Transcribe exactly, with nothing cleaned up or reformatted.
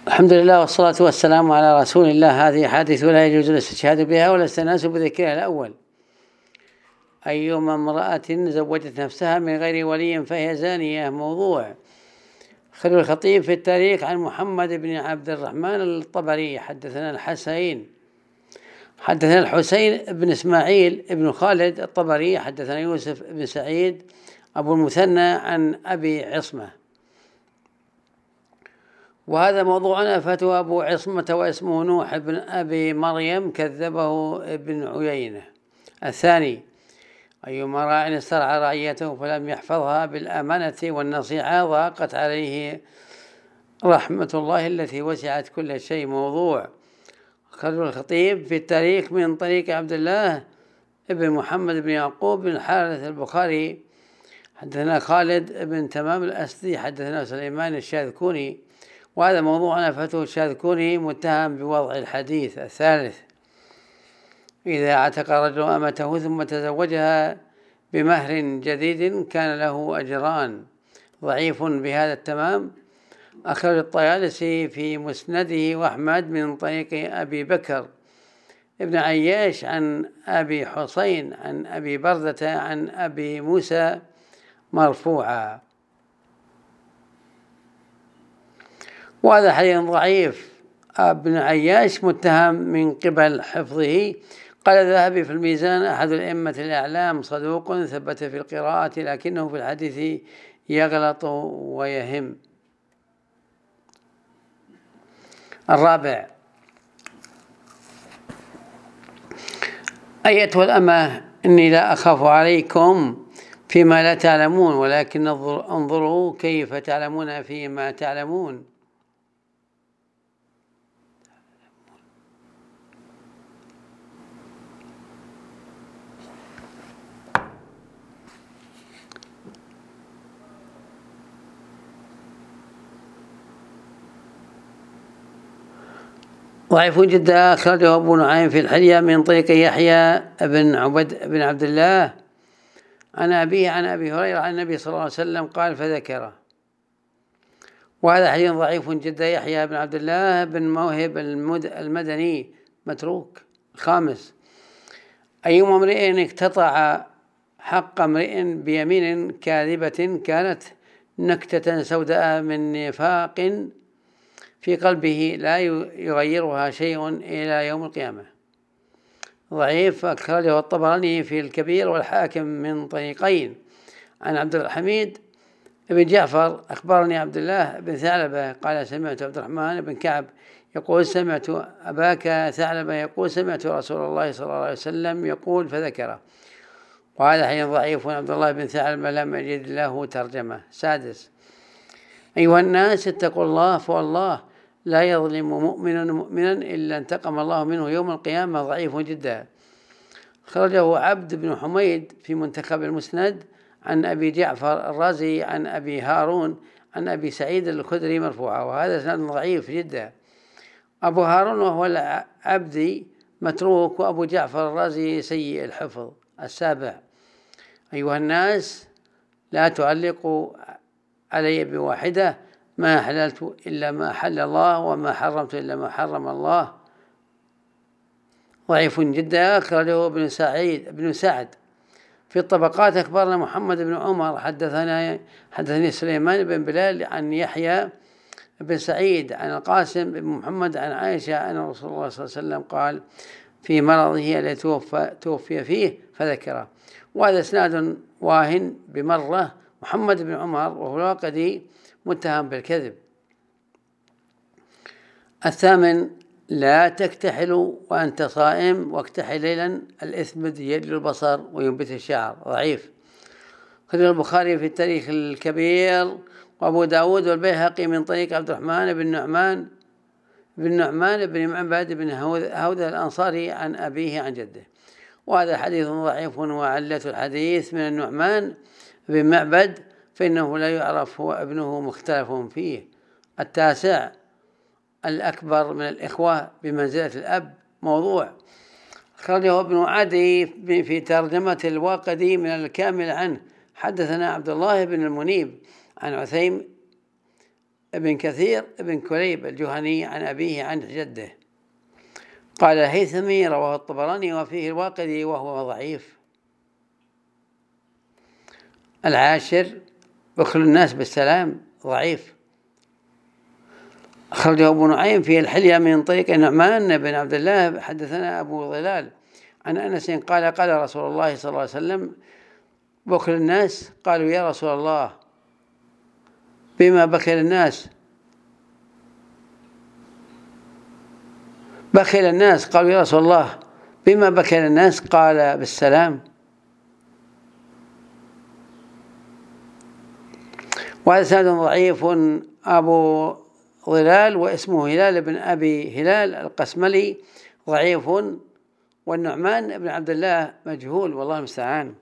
الحمد لله والصلاة والسلام على رسول الله. هذه حادث لا يجوز الاستشهاد بها ولا الاستئناس بذكرها. الأول: أيما امرأة زوجت نفسها من غير ولي فهي زانية. موضوع: خرج الخطيب في التاريخ عن محمد بن عبد الرحمن الطبري حدثنا الحسين حدثنا الحسين بن إسماعيل بن خالد الطبري حدثنا يوسف بن سعيد أبو المثنى عن أبي عصمة. وهذا موضوعنا: فتوى أبو عصمة واسمه نوح بن أبي مريم كذبه ابن عيينة. الثاني: أيما راع استرعى رعيته فلم يحفظها بالأمانة والنصيحة ضاقت عليه رحمة الله التي وسعت كل شيء. موضوع: خرج الخطيب في التاريخ من طريق عبد الله ابن محمد بن يعقوب بن الحارث البخاري حدثنا خالد بن تمام الأسدي حدثنا سليمان الشاذكوني. وهذا موضوعنا: فتوى الشاذكوني متهم بوضع الحديث. الثالث: إذا اعتق رجل أمته ثم تزوجها بمهر جديد كان له أجران. ضعيف بهذا التمام. أخرج الطيالسي في مسنده وأحمد من طريق أبي بكر ابن عياش عن أبي حسين عن أبي بردة عن أبي موسى مرفوعا. وهذا حديث ضعيف. ابن عياش متهم من قبل حفظه. قال الذهبي في الميزان: أحد الأئمة الأعلام صدوق ثبت في القراءة لكنه في الحديث يغلط ويهم. الرابع: أيتها الأمة إني لا أخاف عليكم فيما لا تعلمون ولكن انظروا كيف تعلمون فيما تعلمون. ضعيف جدا. أخرجه أبو نعيم في الحلية من طريق يحيى بن عبد بن عبد الله عن أبيه عن أبي هريرة عن النبي صلى الله عليه وسلم قال فذكره. وهذا حديث ضعيف جدا. يحيى بن عبد الله بن موهب المدني متروك. الخامس: أيما امرئ اقتطع حق امرئ بيمين كاذبة كانت نكتة سوداء من نفاق في قلبه لا يغيرها شيء إلى يوم القيامة. ضعيف. أخرجه الطبراني في الكبير والحاكم من طريقين عن عبد الحميد بن جعفر أخبرني عبد الله بن ثعلبة قال سمعت عبد الرحمن بن كعب يقول سمعت أباك ثعلبة يقول سمعت رسول الله صلى الله عليه وسلم يقول فذكره. وهذا حديث ضعيف. عبد الله بن ثعلبة لم يجد له ترجمة. سادس: أيها الناس اتقوا الله فوالله لا يظلم مؤمن مؤمنا إلا انتقم الله منه يوم القيامة. ضعيف جدا. خرجه عبد بن حميد في منتخب المسند عن أبي جعفر الرازي عن أبي هارون عن أبي سعيد الخدري مرفوعا. وهذا سند ضعيف جدا. أبو هارون وهو العبدي متروك وأبو جعفر الرازي سيء الحفظ. السابع: أيها الناس لا تعلقوا علي بواحدة ما حللت إلا ما حل الله وما حرمت إلا ما حرم الله. ضعيف جدا. أخرجه ابن سعيد ابن سعد في الطبقات. أخبرنا محمد بن عمر حدثنا حدثني سليمان بن بلال عن يحيى بن سعيد عن القاسم بن محمد عن عائشة أن رسول الله صلى الله عليه وسلم قال في مرضه الذي توفى, توفي فيه فذكره. وهذا إسناد واهن بمرة. محمد بن عمر وهو الواقدي متهم بالكذب. الثامن: لا تكتحل وأنت صائم واكتحل ليلا الإثم يجل البصر وينبت الشعر. ضعيف. خرج البخاري في التاريخ الكبير وأبو داود والبيهقي من طريق عبد الرحمن بن نعمان بن نعمان بن معبد بن هوذا الأنصاري عن أبيه عن جده. وهذا حديث ضعيف. وعلة الحديث من النعمان بن معبد فإنه لا يعرف هو ابنه مختلف فيه. التاسع: الأكبر من الإخوة بمنزلة الأب. موضوع: خرجه ابن عدي في ترجمة الواقدي من الكامل عنه حدثنا عبد الله بن المنيب عن عثيم ابن كثير ابن كليب الجهني عن أبيه عن جده. قال الهيثمي رواه الطبراني وفيه الواقدي وهو ضعيف. العاشر بخل الناس بالسلام ضعيف. أخرجه أبو نعيم في الحلية من طريق النعمان بن عبد الله. حدثنا أبو ظلال عن أنس قال قال رسول الله صلى الله عليه وسلم بخل الناس. قالوا يا رسول الله بما بخل الناس بخل الناس قالوا يا رسول الله بما بخل الناس؟ قال بالسلام. وهذا سند ضعيف. أبو ظلال واسمه هلال بن أبي هلال القسملي ضعيف، والنعمان بن عبد الله مجهول والله المستعان.